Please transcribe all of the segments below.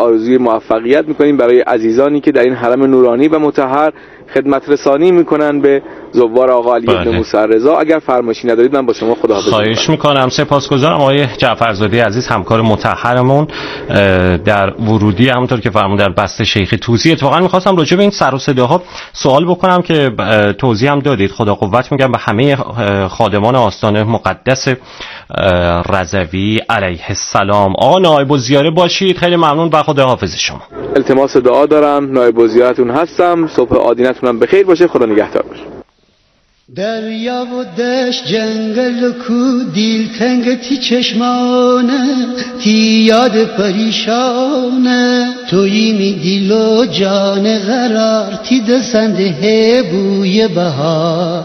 آرزوی موفقیت میکنیم برای عزیزانی که در این حرم نورانی و مطهر خدمت رسانی میکنن به زوار آقا علی بن موسی رضا. اگر فرمایشی ندارید من با شما خداحافظی خواهش میکنم. سپاسگزارم آقای جعفرزاده عزیز، همکار مطهرمون در ورودی، همونطور که فرمودن در بسته شیخ طوسی. اتفاقا میخواستم راجع به این سر و صداها سوال بکنم که توضیح هم دادید. خدا قوت میگم به همه خادمان آستان مقدس رضوی علیه السلام. آقا نایب الزیاره باشید، خیلی ممنون و خداحافظ شما. التماس دعا دارم، نایب الزیارتون هستم. صبح آدینتونم بخیر باشه، خدا نگهدار باشه. دریا و دشت، جنگل و کو، دیلتنگتی چشمانه، تی یاد پریشانه، تویی می دیل و جان قرار، تی دسنده بوی بهار.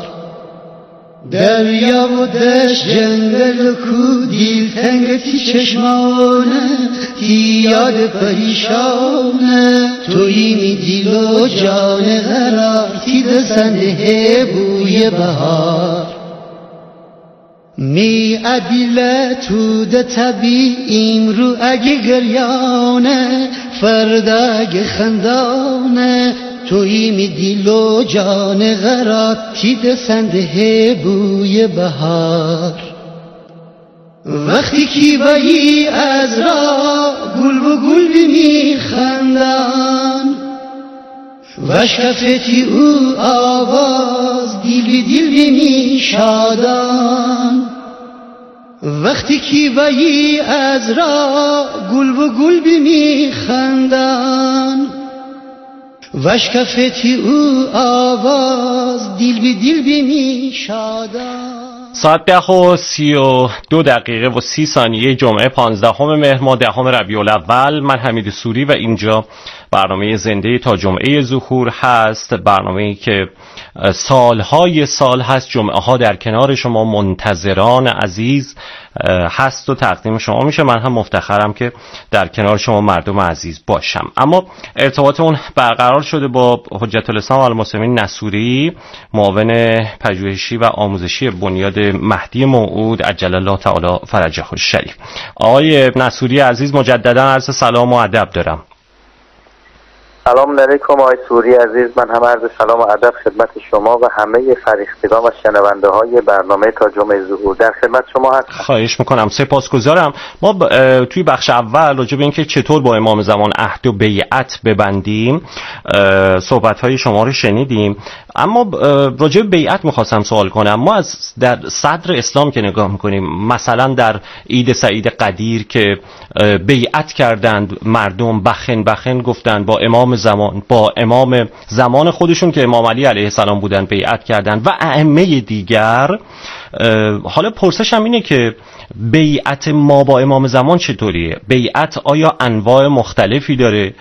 دریا و دشت، جنگل و کو، دیلتنگتی چشمانه، تی یاد پریشانه، تویی می دیل و جان قرار، تی دسنده بوی بهار. می عدیله تو ده طبی امرو اگه گریانه، فردا اگه خندانه، تویی می دیل و جان غرات، تی دسنده بوی بهار. وقتی کی بایی از را گل و گل می خندن، وشکفتی او آواز دیل بی دیل می شادن. وقتی کی بایی از را گل و گل می خندن، وشکفتی او آواز دیل بی دیل می شادن. ساعت 10:32 و 30 ثانیه جمعه 15 مهر ماه 10 ربیع الاول. من حمید سوری و اینجا برنامه زنده تا جمعه ظهور هست، برنامه‌ای که سالهای سال هست جمعه ها در کنار شما منتظران عزیز هست و تقدیم شما میشه. من هم مفتخرم که در کنار شما مردم عزیز باشم. اما ارتباط اون برقرار شده با حجت الاسلام المسلمین نصوری، معاون پژوهشی و آموزشی بنیاد مهدی موعود عجل الله تعالی فرجه الشریف. آقای نصوری عزیز، مجددا عرض سلام و ادب دارم. سلام علیکم آقای سوری عزیز، من هم عرض سلام و ادب خدمت شما و همه فرشتگان و شنونده های برنامه تا جمعه ظهور در خدمت شما هستم. خواهش میکنم، سپاسگزارم. ما توی بخش اول راجع به اینکه چطور با امام زمان عهد و بیعت ببندیم صحبت های شما رو شنیدیم، اما راجع به بیعت میخواستم سوال کنم. ما از در صدر اسلام که نگاه میکنیم، مثلا در عید سعید قدیر که بیعت کردند مردم، بخن گفتند با امام زمان خودشون که امام علی علیه السلام بودن بیعت کردند و ائمه دیگر. حالا پرسشم اینه که بیعت ما با امام زمان چطوریه؟ بیعت آیا انواع مختلفی داره؟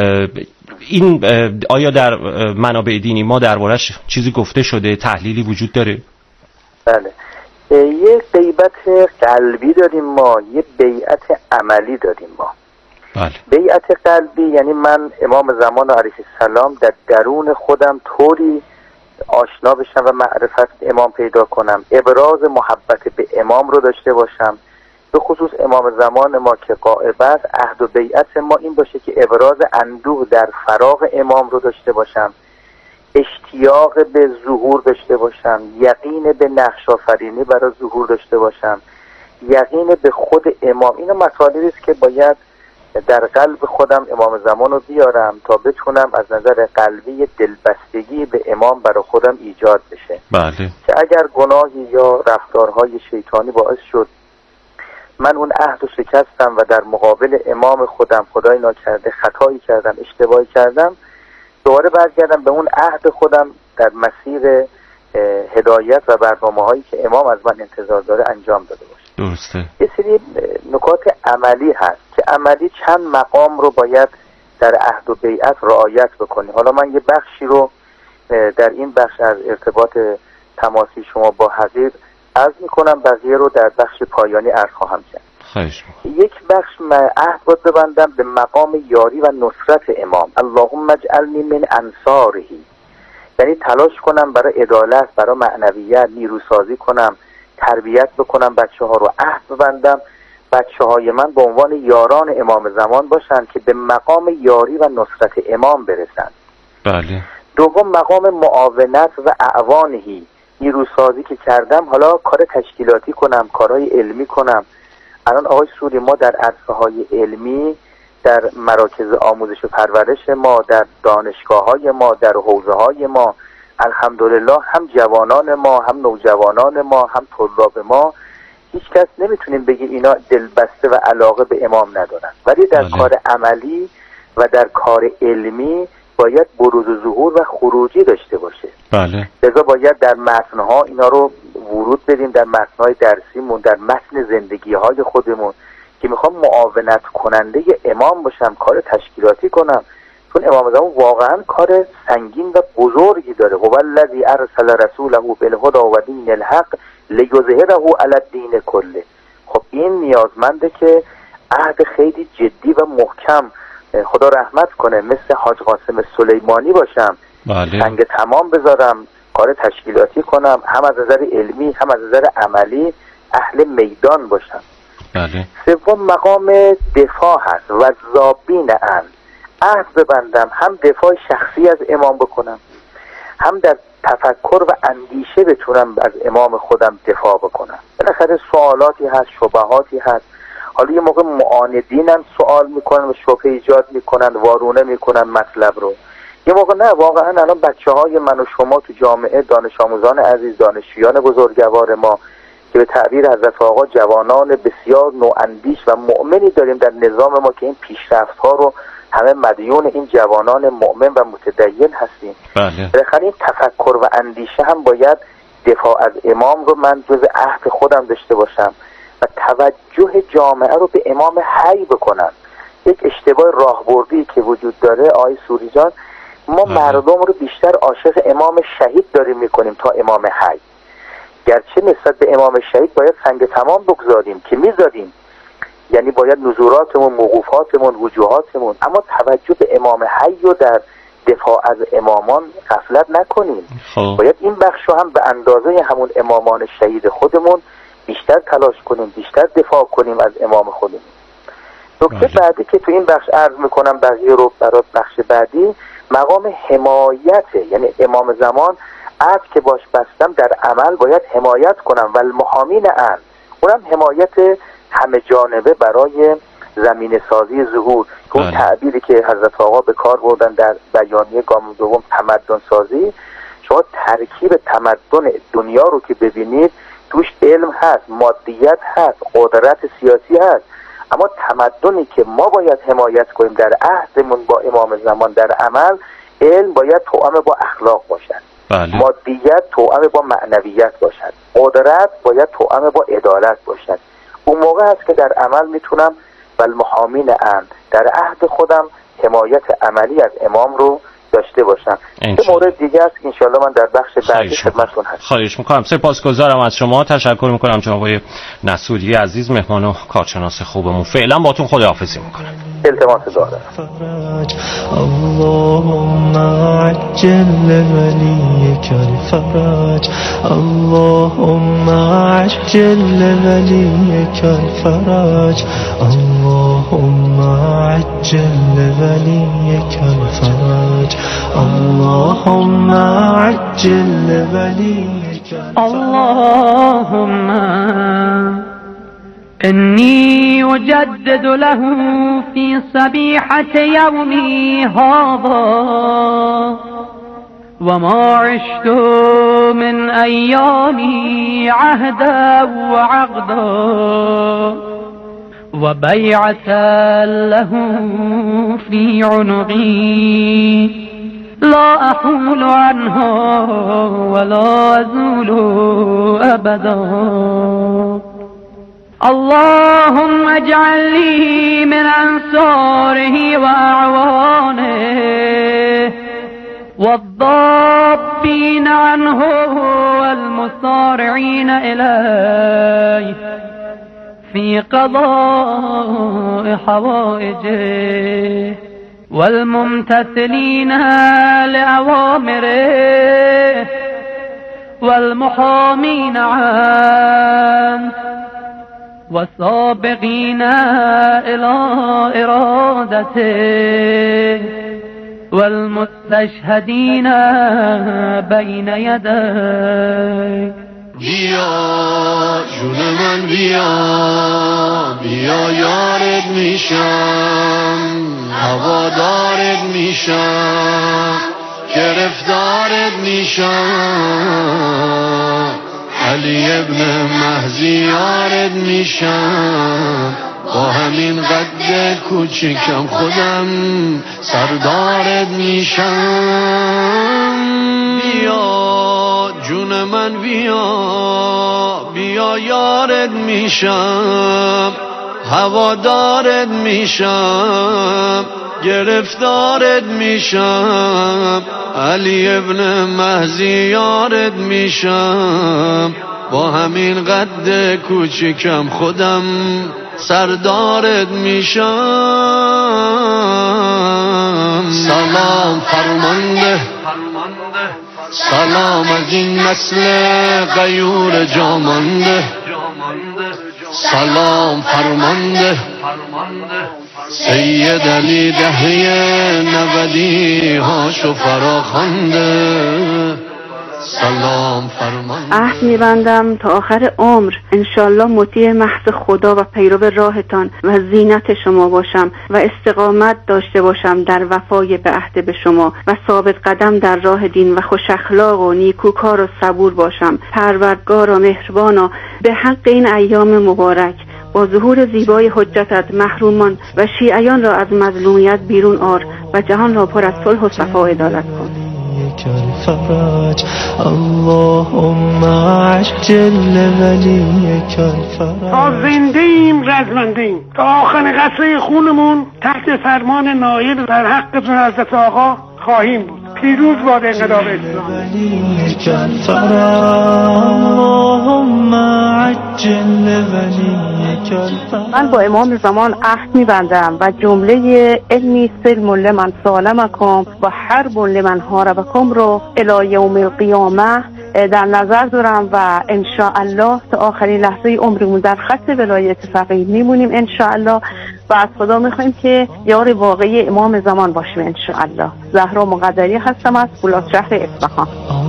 این آیا در منابع دینی ما دربارش چیزی گفته شده، تحلیلی وجود داره؟ بله، یه بیعت قلبی داریم ما، یه بیعت عملی داریم ما. بله. بیعت قلبی یعنی من امام زمان علیه السلام در درون خودم طوری آشنا بشم و معرفت امام پیدا کنم، ابراز محبت به امام رو داشته باشم، به خصوص امام زمان ما که غائب است. عهد و بیعت ما این باشه که ابراز اندوه در فراق امام رو داشته باشم، اشتیاق به ظهور داشته باشم، یقین به نقش آفرینی برای ظهور داشته باشم، یقین به خود امام. اینا مطالبی است که باید در قلب خودم امام زمان رو بیارم تا بتونم از نظر قلبی دلبستگی به امام برای خودم ایجاد بشه. بله. که اگر گناهی یا رفتارهای شیطانی باعث شد من اون عهد رو شکستم و در مقابل امام خودم خدای ناکرده خطایی کردم، اشتباهی کردم، دوباره برگردم به اون عهد خودم در مسیر هدایت و برنامه‌هایی که امام از من انتظار داره انجام داده باشه. درسته. یه سری نکات عملی هست که عملی چند مقام رو باید در عهد و بیعت رعایت بکنیم. حالا من یه بخشی رو در این بخش از ارتباط تماسی شما با حقیق عرض میکنم، بقیه رو در بخش پایانی عرض خواهم کرد. یک بخش عهد باید ببندم به مقام یاری و نصرت امام. اللهم اجعلنی من انصاره، یعنی تلاش کنم برای عدالت، برای معنویت، نیروسازی کنم، تربیت بکنم بچه ها رو. عهد ببندم بچه‌های من به عنوان یاران امام زمان باشن که به مقام یاری و نصرت امام برسن. بله. دوم مقام معاونت و اعوانهی، نیروسازی که کردم حالا کار تشکیلاتی کنم، کارهای علمی کنم. الان آقای سوری ما در عرصه‌های علمی، در مراکز آموزش و پرورش ما، در دانشگاه‌های ما، در حوزه‌های ما الحمدلله هم جوانان ما، هم نوجوانان ما، هم طلاب ما، هیچ کس نمیتونیم بگیم اینا دلبسته و علاقه به امام ندارن، ولی در کار عملی و در کار علمی باید بروز و ظهور و خروجی داشته باشه. بله. لذا باید در متن‌ها اینا رو ورود بدیم، در متن‌های درسیمون، در متن زندگی‌های خودمون که میخوام معاونت کننده امام باشم، کار تشکیلاتی کنم. چون امام زمان واقعا کار سنگین و بزرگی داره. هو الذی ارسل رسوله بالهدی و دین الحق لیظهره علی الدین کله. خب این نیازمنده که عهد خیلی جدی و محکم، خدا رحمت کنه، مثل حاج قاسم سلیمانی باشم. بله. سنگ تمام بذارم، کار تشکیلاتی کنم، هم از نظر علمی هم از نظر عملی اهل میدان باشم. بله. سوم مقام دفاع هست و ذابین عهد ببندم، هم دفاع شخصی از امام بکنم، هم در تفکر و اندیشه بتونم از امام خودم دفاع بکنم. بالاخره سوالاتی هست، شبهاتی هست. حالا یه موقع معاندین هم سوال میکنن و شبهه ایجاد میکنن، وارونه میکنن مطلب رو. یه موقع نه، واقعا الان بچه‌های من و شما تو جامعه، دانش آموزان عزیز، دانشجویان بزرگوار ما که به تعبیر حضرت آقا جوانان بسیار نواندیش و مؤمنی داریم در نظام ما که این پیشرفت‌ها رو همه مدیون این جوانان مؤمن و متدین هستیم. بله. بالاخره این تفکر و اندیشه هم باید دفاع از امام رو من جز عهد خودم داشته باشم و توجه جامعه رو به امام حی بکنم. یک اشتباه راهبردی که وجود داره آقای سوری جان، ما مردم رو بیشتر عاشق امام شهید داریم میکنیم تا امام حی. گرچه نسبت به امام شهید باید سنگ تمام بگذاریم که میذاریم، یعنی باید نزوراتمون، موقوفاتمون، وجوهاتمون، اما توجه به امام حی رو در دفاع از امامان غفلت نکنیم. باید این بخش رو هم به اندازه همون امامان شهید خودمون بیشتر تلاش کنیم، بیشتر دفاع کنیم از امام خودمون. نکته بعدی که تو این بخش عرض میکنم، بقیه رو برای بخش بعدی، مقام حمایته. یعنی امام زمان عهد که باش بستم در عمل باید حمایت کنم و المحامین اونم حمایت همه جانبه برای زمین سازی ظهور. اون تعبیری که حضرت آقا به کار بردن در بیانیه گام دوم، تمدن سازی، شما ترکیب تمدن دنیا رو که ببینید توش علم هست، مادیت هست، قدرت سیاسی هست، اما تمدنی که ما باید حمایت کنیم در عهدمون با امام زمان در عمل، علم باید توأم با اخلاق باشد. بله. مادیت توأم با معنویت باشد، قدرت باید توأم با عدالت باشد. اون موقع هست که در عمل میتونم والمحامین در عهد خودم حمایت عملی از امام رو داشته باشم. یه مورد دیگه است که انشالله من در بخش بعدی خدمتتون هستم. خواهش میکنم. سپاسگزارم از شما، تشکر میکنم جناب آقای نصوری عزیز، مهمان و کارشناس خوبمون. فعلا باتون خداحافظی میکنم. التماس دعا دارم. اللهم عجل وليك الفرج، اللهم عجل وليك الفرج، اللهم عجل وليك الفرج، اللهم عجل وليك الفرج. اللهم إني أجدد له في صبيحة يومي هذا وما عشت من أيامي عهدا وعقدا وبيعة له في عنقي لا أحول عنها ولا أزول أبدا. اللهم اجعل لي من أنصاره وأعوانه والضابين عنه والمصارعين إليه في قضاء حوائجه والممتثلين لأوامره والمحامين عنه والسابقين إلى إرادته والمستشهدين بين يديه. بیا جون من بیا، بیا یارت میشم، هوادارت میشم، گرفتارت میشم، علی ابن مهدی یارت میشم، با همین قد کوچیکم خودم سردارت میشم. بیا جون من بیا، بیا یارت میشم، هوادارت میشم، گرفتارت میشم، علی ابن مهدی یارت میشم، با همین قد کوچیکم خودم سردارت میشم. سلام فرمانده، سلام از این نسل غیور جامانده، سلام فرمانده سید علی دهه 90 هاشو فراخوانده. سلام فرمانده. عهد می‌بندم تا آخر عمر انشالله مطیع محض خدا و پیرو راهتان و زینت شما باشم و استقامت داشته باشم در وفای به عهد به شما و ثابت قدم در راه دین و خوش اخلاق و نیکوکار و صبور باشم. پروردگار و مهربانا به حق این ایام مبارک با ظهور زیبای حجتت محرومان و شیعیان را از مظلومیت بیرون آر و جهان را پر از صلح و صفا عدالت کن. الفرج اللهم عجل ولیک الفرج. تا زنده ایم رزمنده ایم تا آخر قطره خونمون تحت فرمان نایب در حقتون حضرت آقا خواهیم بود. پیروز باد انقلاب اسلامی. ولیک الفرج اللهم عجل ولیک الفرج. من با امام زمان عهد می‌بندم و جمله علمی سلم لمن سالمکم و حرب لمن حاربکم رو الی یوم القیامه در نظر دارم و ان شاء الله تا آخرین لحظه عمرمون در خط ولایت فقیه میمونیم ان شاء الله و از خدا میخوایم که یار واقعی امام زمان باشیم ان شاء الله. زهرا مقدری هستم از فولاد شهر اصفهان.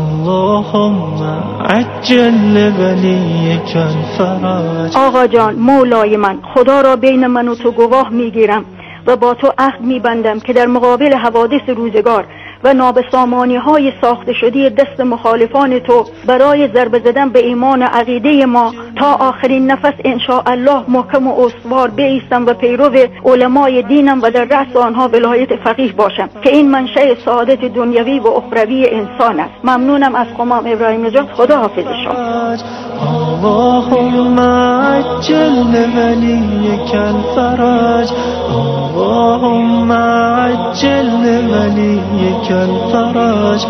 اللهم عجل ولیک الفرج. آقا جان مولای من، خدا را بین من و تو گواه میگیرم و با تو عهد میبندم که در مقابل حوادث روزگار و نابسامانی های ساخته شده دست مخالفان تو برای ضربه زدن به ایمان عقیده ما تا آخرین نفس ان شاء الله محکم و استوار بایستم و پیرو علمای دینم و در رأس آنها ولایت فقیه باشم که این منشأ سعادت دنیوی و اخروی انسان است. ممنونم از قمام ابراهیم نژاد. خدا حافظ شما. اللهم عجل ولیک الفرج اللهم عجل ولیک الفرج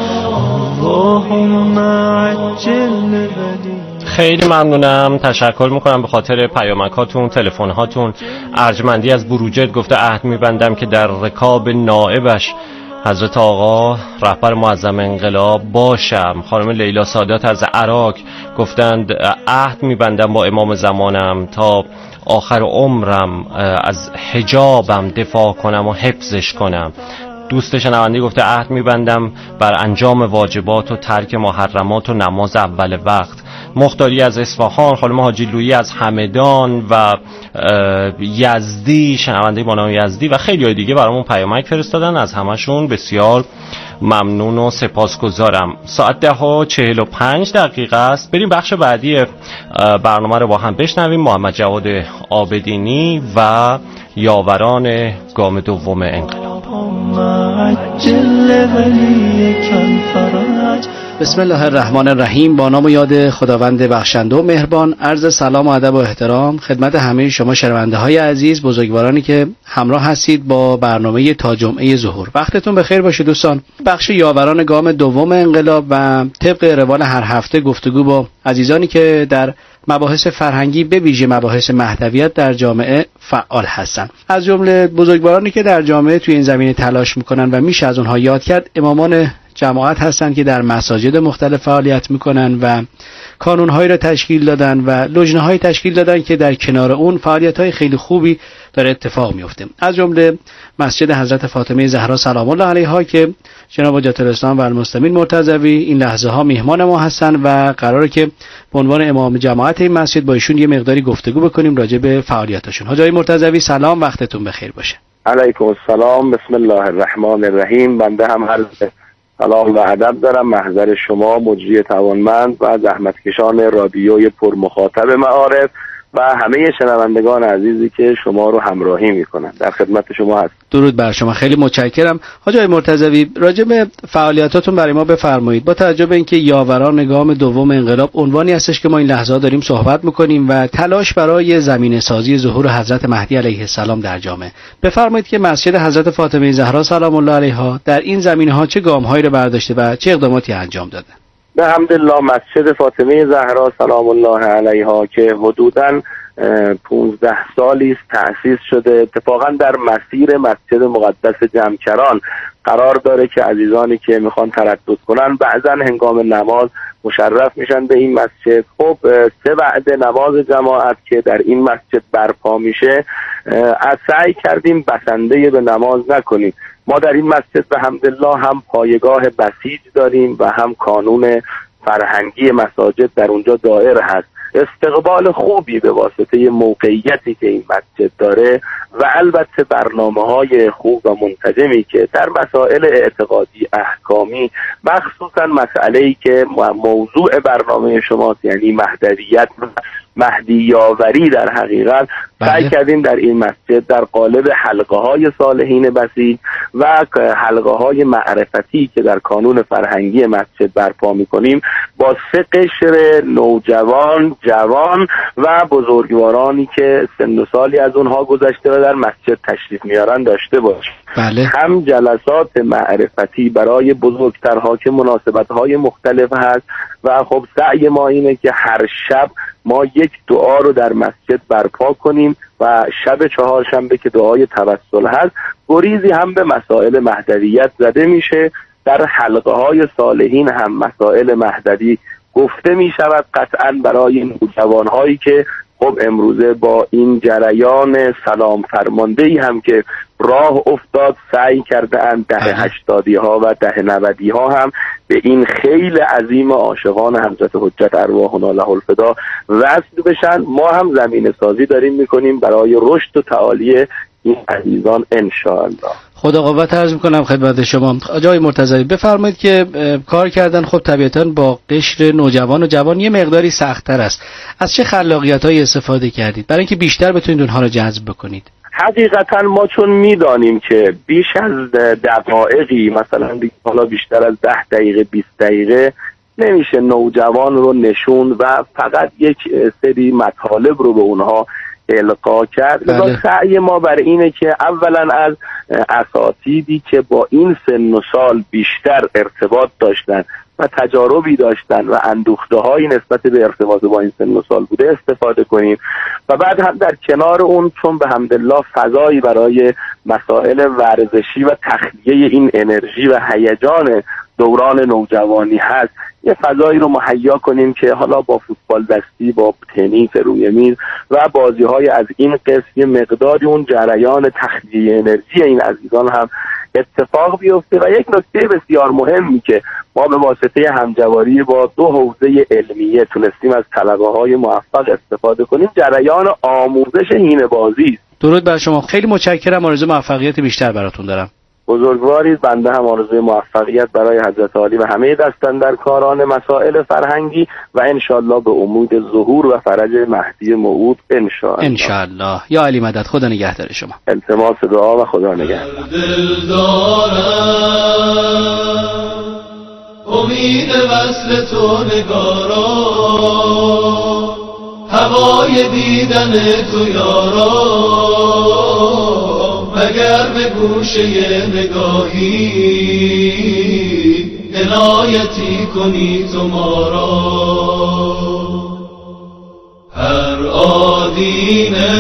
اللهم عجل ولیک. خیلی ممنونم، تشکر میکنم به خاطر پیامکاتون، تلفن‌هاتون. ارجمندی از بروجرد گفته عهد میبندم که در رکاب نائبش حضرت آقا رهبر معظم انقلاب باشم. خانم لیلا سادات از عراق گفتند عهد میبندم با امام زمانم تا آخر عمرم از حجابم دفاع کنم و حفظش کنم. دوست شنونده گفته عهد میبندم بر انجام واجبات و ترک محرمات و نماز اول وقت. مختاری از اصفهان، خانم حاجی لویی از همدان و یزدی، شنونده با نام یزدی و خیلی های دیگه برامون پیامک فرستادن. از همشون بسیار ممنون و سپاسگزارم. ساعت 10:45 است. بریم بخش بعدی برنامه رو با هم بشنویم. محمد جواد عابدینی و یاوران گام دوم انقلاب. بسم الله الرحمن الرحیم. با نام و یاد خداوند بخشنده و مهربان. عرض سلام و ادب و احترام خدمت همه شما شنونده های عزیز، بزرگوارانی که همراه هستید با برنامه تا جمعه ظهور. وقتتون بخیر باشه دوستان. بخش یاوران گام دوم انقلاب و طبق روال هر هفته گفتگو با عزیزانی که در مباحث فرهنگی به ویژه مباحث مهدویت در جامعه فعال هستند. از جمله بزرگوارانی که در جامعه توی این زمینه تلاش میکنن و میشه از اونها یاد کرد، امامان جماعت هستند که در مساجد مختلف فعالیت میکنن و کانون‌هایی را تشکیل دادن و لجنه‌های تشکیل دادن که در کنار اون فعالیت‌های خیلی خوبی داره اتفاق میفته. از جمله مسجد حضرت فاطمه زهرا سلام الله علیها که جناب حجت الاسلام و المسلمین مرتضوی این لحظه ها میهمان ما هستن و قراره که به عنوان امام جماعت این مسجد با ایشون یه مقداری گفتگو بکنیم راجع به فعالیتاشون. حاج آقای مرتضوی سلام، وقتتون بخیر باشه. علیکم السلام، بسم الله الرحمن الرحیم. بنده هم عرض سلام و ادب دارم محضر شما مجری توانمند و زحمتکشان رادیوی پرمخاطب معارف و همه شنوندگان عزیزی که شما رو همراهی میکنن. در خدمت شما هست. درود بر شما، خیلی متشکرم. حاج آقای مرتضوی راجع به فعالیتاتون برای ما بفرمایید. با توجه به اینکه یاوران گام دوم انقلاب عنوانی هستش که ما این لحظه داریم صحبت میکنیم و تلاش برای زمینه سازی ظهور حضرت مهدی علیه السلام در جامعه، بفرمایید که مسجد حضرت فاطمه زهرا سلام الله علیها در این زمینه‌ها چه گام‌هایی رو برداشته و چه اقداماتی انجام داده؟ به حمدالله مسجد فاطمه زهرا سلام الله علیها که حدوداً 15 سالی است تأسیس شده، اتفاقا در مسیر مسجد مقدس جمکران قرار داره که عزیزانی که میخوان تردد کنن بعضا هنگام نماز مشرف میشن به این مسجد. خب 3 بعد نماز جماعت که در این مسجد برپا میشه از سعی کردیم بسنده به نماز نکنیم. ما در این مسجد به حمدالله هم پایگاه بسیج داریم و هم کانون فرهنگی مساجد در اونجا دائر هست. استقبال خوبی به واسطه موقعیتی که این مسجد داره و البته برنامه‌های خوب و منتظمی که در مسائل اعتقادی احکامی، مخصوصا مسئله‌ای که موضوع برنامه شماست یعنی مهدویت و مهدی‌یاوری، در حقیقت سعی کردیم در این مسجد در قالب حلقه‌های صالحین بسیج و حلقه‌های معرفتی که در کانون فرهنگی مسجد برپا می‌کنیم با 3 قشر نوجوان، جوان و بزرگوارانی که سن و سالی از اونها گذشته و در مسجد تشریف میارن داشته باشیم. بله. هم جلسات معرفتی برای بزرگترها که مناسبت‌های مختلف هست و خب سعی ما اینه که هر شب ما یک دعا رو در مسجد برپا کنیم و شب 4شنبه که دعای توسل هست گریزی هم به مسائل مهدویت زده میشه. در حلقه های صالحین هم مسائل مهدوی گفته می شود قطعا برای نوجوان هایی که خب امروزه با این جریان سلام فرماندهی هم که راه افتاد سعی کرده اند دهه 80 ها و دهه 90 ها هم به این خیل عظیم عاشقان حضرت حجت ارواحنا له الفدا وصل بشن. ما هم زمینه سازی داریم میکنیم برای رشد و تعالی این عزیزان انشاءالله. خدا قوت عرض میکنم خدمت شما. آقای مرتضوی بفرمایید که کار کردن خب طبیعتاً با قشر نوجوان و جوان یه مقداری سخت‌تر است. از چه خلاقیت‌هایی استفاده کردید برای اینکه بیشتر بتونید اونها رو جذب بکنید؟ حقیقتا ما چون میدانیم که بیش از دقایقی مثلا حالا بیشتر از 10 دقیقه 20 دقیقه نمیشه نوجوان رو نشون و فقط یک سری مطالب رو به اونها القا کرد. بله. سعی ما بر اینه که اولا از اساتیدی که با این سن و سال بیشتر ارتباط داشتن و تجاربی داشتن و اندوخته‌هایی نسبت به ارتباط با این سن و سال بوده استفاده کنیم و بعد هم در کنار اون چون به حمدالله فضایی برای مسائل ورزشی و تخلیه این انرژی و هیجان دوران نوجوانی هست یه فضایی رو مهیا کنیم که حالا با فوتبال دستی، با تنیس روی میز و بازی‌های از این قسم یه مقداری اون جریان تخلیه انرژی این عزیزان هم اتفاق بیفته. و یک نکته بسیار مهمی که ما به واسطه همجواری با 2 حوزه علمیه تونستیم از طلبه‌های موفق استفاده کنیم جریان آموزش حینه‌بازی است. درود بر شما، خیلی متشکرم، آرزوی موفقیت بیشتر براتون دارم. بزرگوارید. بنده هم آرزوی موفقیت برای حضرت عالی و همه دستاندرکاران مسائل فرهنگی و انشالله به امید ظهور و فرج مهدی موعود انشالله. انشالله. یا علی مدد، خدا نگهدار شما. التماس دعا و خدا نگهدار. امید وصل تو نگارا، هوای دیدن تو یارا، مگر به گوشه نگاهی عنایتی کنی تو ما را. هر آدینه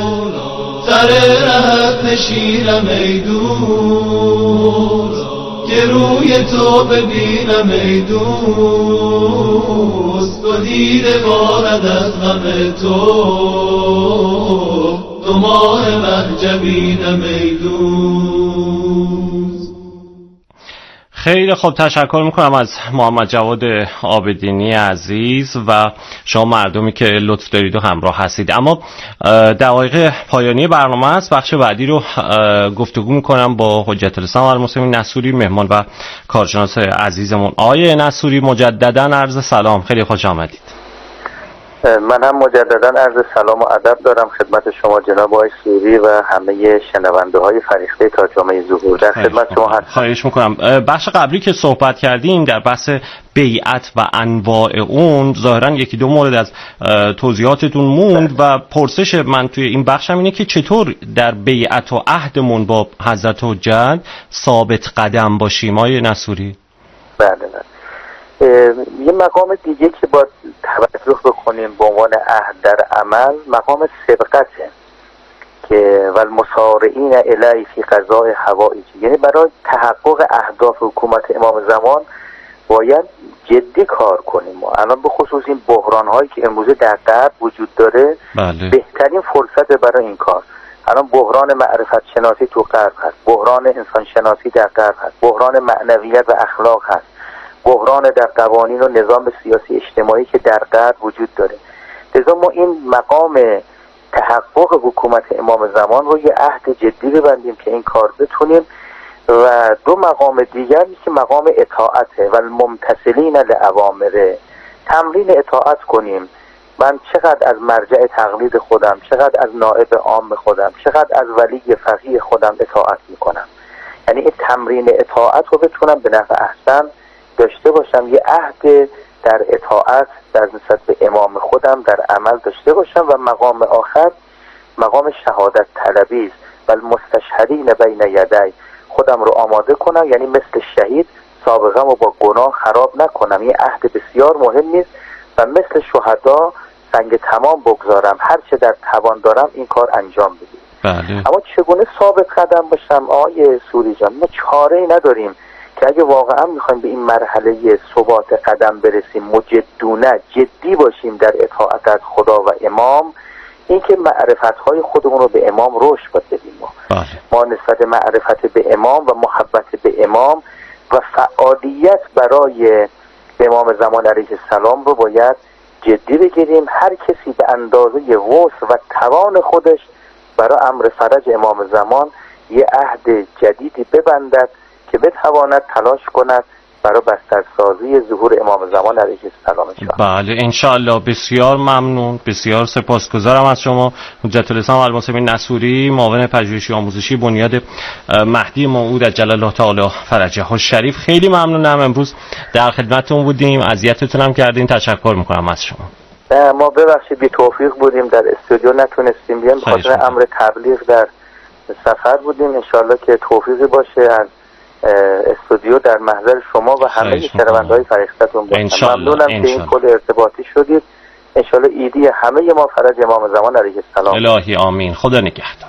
سر رهت نشینم ای دوست که روی تو ببینم ای دوست، و دیده بارد از غم تو، دو ماه محجبینم ای دوست. خیلی خوب، تشکر میکنم از محمد جواد عابدینی عزیز و شما مردمی که لطف دارید و همراه هستید. اما دقایق پایانی برنامه است. بخش بعدی رو گفتگو میکنم با حجت الاسلام المسلمین نصوری، مهمان و کارشناس عزیزمون. آقای نصوری مجددا عرض سلام، خیلی خوش آمدید. من هم مجددا عرض سلام و ادب دارم خدمت شما جناب آقای سوری و همه شنونده های فریخته تا جامعه ظهور. در خدمت شما هستم. خواهش میکنم. بخش قبلی که صحبت کردیم در بحث بیعت و انواع اون، ظاهرا یکی دو مورد از توضیحاتتون موند و پرسش من توی این بخشم اینه که چطور در بیعت و عهدمون با حضرت حجت ثابت قدم باشیم آقای نصوری؟ بله. یه مقام دیگه که باید توجه بکنیم به عنوان عهد در عمل، مقام سبقته که والمسارعین الی فی قضاء حوائج، یعنی برای تحقق اهداف حکومت امام زمان باید جدی کار کنیم. الان به خصوص این بحران هایی که امروزه در غرب وجود داره، بهترین فرصت برای این کار. الان بحران معرفت شناسی تو غرب هست، بحران انسان شناسی در غرب هست، بحران معنویت و اخلاق هست، بحران در قوانین و نظام سیاسی اجتماعی که در غرب وجود داره. لذا ما این مقام تحقق حکومت امام زمان رو یه عهد جدی ببندیم که این کار بتونیم. و دو مقام دیگری که مقام اطاعته و الممتثلین لأوامره، تمرین اطاعت کنیم. من چقدر از مرجع تقلید خودم، چقدر از نائب عام خودم، چقدر از ولی فقیه خودم اطاعت میکنم. یعنی این تمرین اطاعت رو بتونم به نفع احسن داشته باشم، یه عهد در اطاعت در نسبت به امام خودم در عمل داشته باشم. و مقام آخر مقام شهادت طلبی است. بل مستشهدین بین یدی، خودم رو آماده کنم، یعنی مثل شهید سابقم رو با گناه خراب نکنم. یه عهد بسیار مهمی است و مثل شهدا سنگ تمام بگذارم، هر چه در توان دارم این کار انجام بدیم. اما چگونه ثابت قدم باشم آقای سوری جان؟ ما چاره‌ای نداریم که اگه واقعا میخوایم به این مرحله ثبات قدم برسیم، مجدونه جدی باشیم در اطاعت از خدا و امام، این که معرفت‌های خودمون رو به امام رشد بدیم. ما نسبت معرفت به امام و محبت به امام و فعالیت برای امام زمان علیه السلام رو باید جدی بگیریم. هر کسی به اندازه وسع و توان خودش برای امر فرج امام زمان یه عهد جدیدی ببندد که بتواند تلاش کند برای بسترسازی ظهور امام زمان علیه السلام. بله انشاءالله. بسیار ممنون، بسیار سپاسگزارم از شما حجت الاسلام المسلمین نصوری، معاون پژوهشی آموزشی بنیاد مهدی موعود عجل الله تعالی فرجه الشریف. خیلی ممنونم امروز در خدمتتون بودیم، اذیتتون هم کردین. تشکر میکنم از شما. ما ببخشید بی توفیق بودیم، در استودیو نتونستیم بیام، بخاطر امر تبلیغ در سفر بودیم. انشاءالله که توفیقی باشه از استودیو در محضر شما و همه شنونده‌های فریختتون باشه. ممنونم که این کل ارتباطی شدید. انشاءالله ایدی همه ما فرج امام زمان علیه السلام. الهی آمین. خدا نگهدار.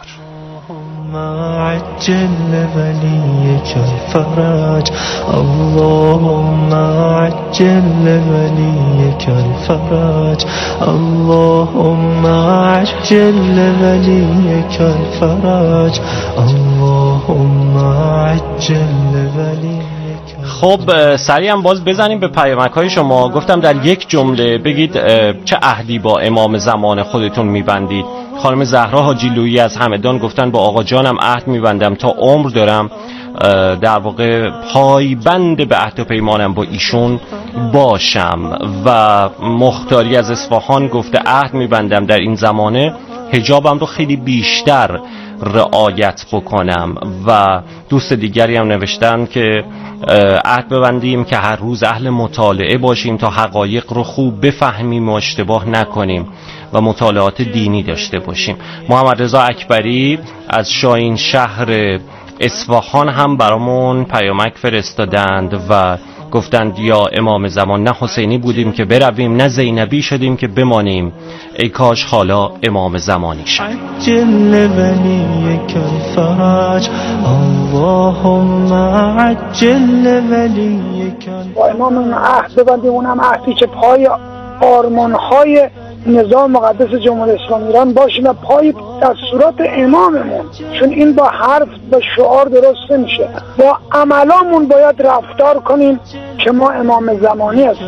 عجل وليك الفرج، اللهم عجل وليك الفرج، اللهم عجل وليك الفرج، اللهم عجل وليك. خب سریعا باز بزنیم به پیامک‌های شما. گفتم در یک جمله بگید چه عهدی با امام زمان خودتون میبندید. خانم زهرا حاجی لویی از همدان گفتن با آقا جانم عهد میبندم تا عمر دارم در واقع پایبند به عهد و پیمانم با ایشون باشم. و مختاری از اصفهان گفته عهد میبندم در این زمانه حجابم رو خیلی بیشتر رعایت بکنم. و دوست دیگری هم نوشتن که عهد ببندیم که هر روز اهل مطالعه باشیم تا حقایق رو خوب بفهمیم و اشتباه نکنیم و مطالعات دینی داشته باشیم. محمد رضا اکبری از شاهین شهر اصفهان هم برامون پیامک فرستادند و گفتند یا امام زمان نه حسینی بودیم که برویم نه زینبی شدیم که بمانیم، ای کاش حالا امام زمانی شد. عجل ولیک الفرج اللهم عجل ولیک. با امام اون عهد ببندیم، اونم عهدی که پای آرمان‌های نظام مقدس جمهوری اسلامی ایران باشیم و پای دستورات اماممون، چون این با حرف و شعار درست نمیشه، با عملامون باید رفتار کنیم که ما امام زمانی هستیم.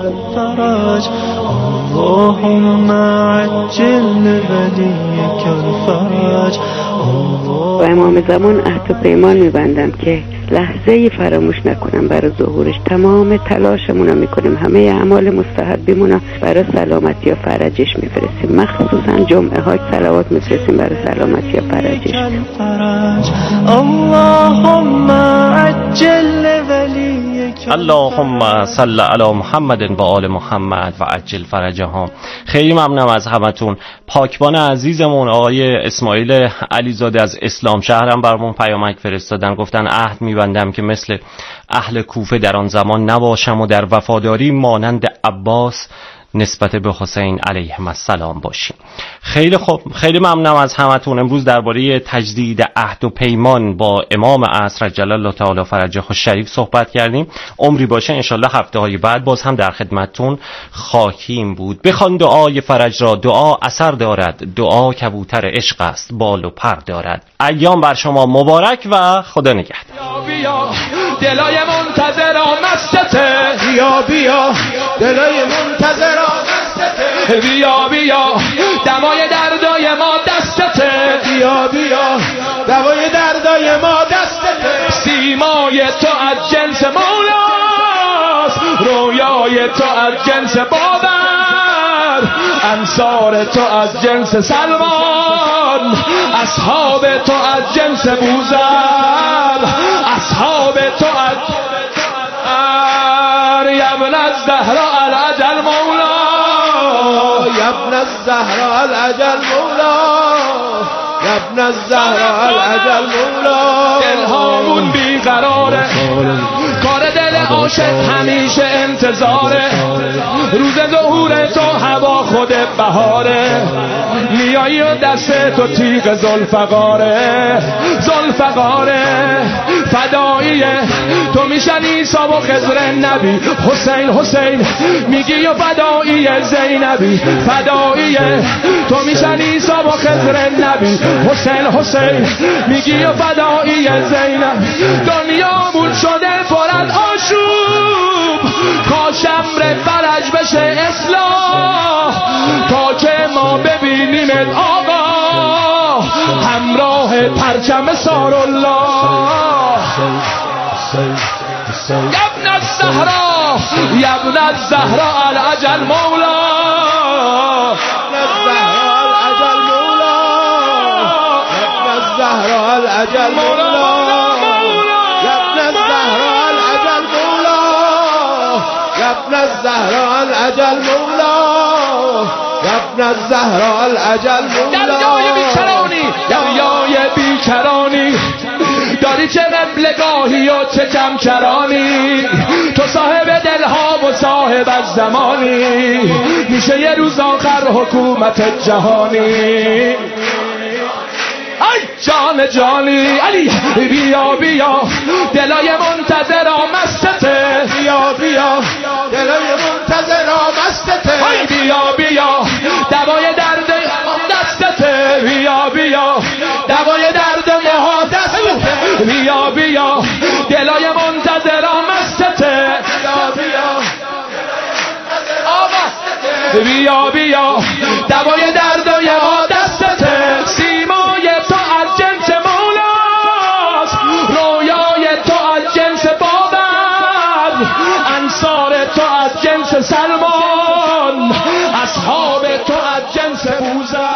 اللهم عجل ولیک الفرج. با امام زمان عهد و پیمان میبندم که لحظه‌ای فراموش نکنم برای ظهورش. تمام تلاشمون رو میکنیم، همه اعمال مستحبیمون رو برای سلامتی و فرجش میفرستیم، مخصوصا جمعه ها صلوات میفرستیم برای سلامتی و فرجش. اللهم عجل ولیک. اللهم صل علی محمد و آل محمد و عجل فرجهم. خیلی ممنونم از همتون. پاکبان عزیزمون آقای اسماعیل علیزاده از اسلام شهرم برامون پیامک فرستادن، گفتن عهد میبندم که مثل اهل کوفه در آن زمان نباشم و در وفاداری مانند عباس نسبت به حسین علیهم السلام باشیم. خیلی خوب، خیلی ممنونم از همتون. امروز درباره تجدید عهد و پیمان با امام عصر عجل الله تعالی فرجه الشریف صحبت کردیم. عمری باشه انشالله هفته های بعد باز هم در خدمتتون خواهیم بود. بخوان دعای فرج را، دعا اثر دارد، دعا کبوتر عشق است بال و پر دارد. ایام بر شما مبارک و خدا نگهدار. بیا دلای منتظر آمستته، بیا بیا دلای منتظر آمستته، بیا بیا دمای دردای ما دستته، بیا بیا دمای دردای ما دستته. سیمای تو از جنس مولاست، رویای تو از جنس بابر، انصار تو از جنس سلمان، اصحاب تو از جنس بوذر، اصحاب تو از ابن الزهراء العجل مولا، ابن الزهراء العجل مولا، ابن الزهراء العجل مولا. دلهامون بیقراره، کار دل عاشق همیشه انتظاره، روز ظهور تو هوا خود بهاره، میایی و دست تو تیغ زلفقاره، زلفقاره فداییه تو میشن عیسا و خضر نبی، حسین حسین میگی و فدایی زینبی، فداییه تو میشن عیسا و خضر نبی، حسین حسین میگی و فدایی زینب. دنیامون شده پر از آشوب، کاش امر فرج بشه اصلاح، تا که ما ببینیمت آقا همراه پرچم سارالله. ابن الزهراء ابن الزهراء العجل مولا، ابن الزهراء العجل مولا، ابن الزهراء العجل مولا، ابن الزهراء العجل مولا، ابن الزهراء العجل مولا، ابن الزهراء العجل مولا. دریای بیکرانی، دریای بیکرانی، داری چه قبلگاهی و چه کمکرانی، تو صاحب دلها و صاحب الزمانی، میشه یه روز آخر حکومت جهانی. ای جان جانی علی، بیا بیا دلای منتظر آمستته، بیا بیا دلای منتظر آمستته، ای بیا بیا دوای درد دستته، بیا بیا دوای درد ما دستته، بیا بیا دلای منتظر آمستته، بیا بیا آمستته، بیا بیا دوای دردای ما دستته. سیمای تو از جنس مولاست، رویای تو از جنس بابر، انصار تو از جنس سلمان، اصحاب تو از جنس بوذر.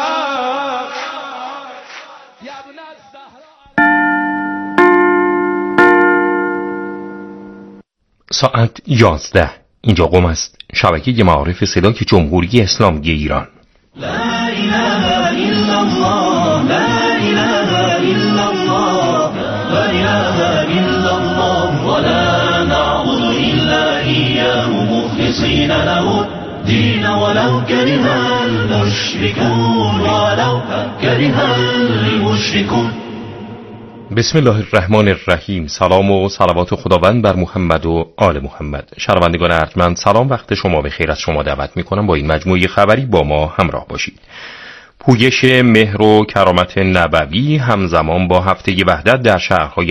ساعت 11 اینجا قم است، شبکه معارف صدای جمهوری اسلامی ایران. لا اله الا الله، لا اله الا الله، لا اله الا الله، ولا نعبد الا مخلصين له الدين ولو كره المشركون ولو كره المشركون. بسم الله الرحمن الرحیم. سلام و صلوات خداوند بر محمد و آل محمد. شنوندگان ارجمند سلام، وقت شما بخیر. از شما دعوت میکنم با این مجموعه خبری با ما همراه باشید. پویش مهر و کرامت نبوی همزمان با هفته وحدت در شهرهای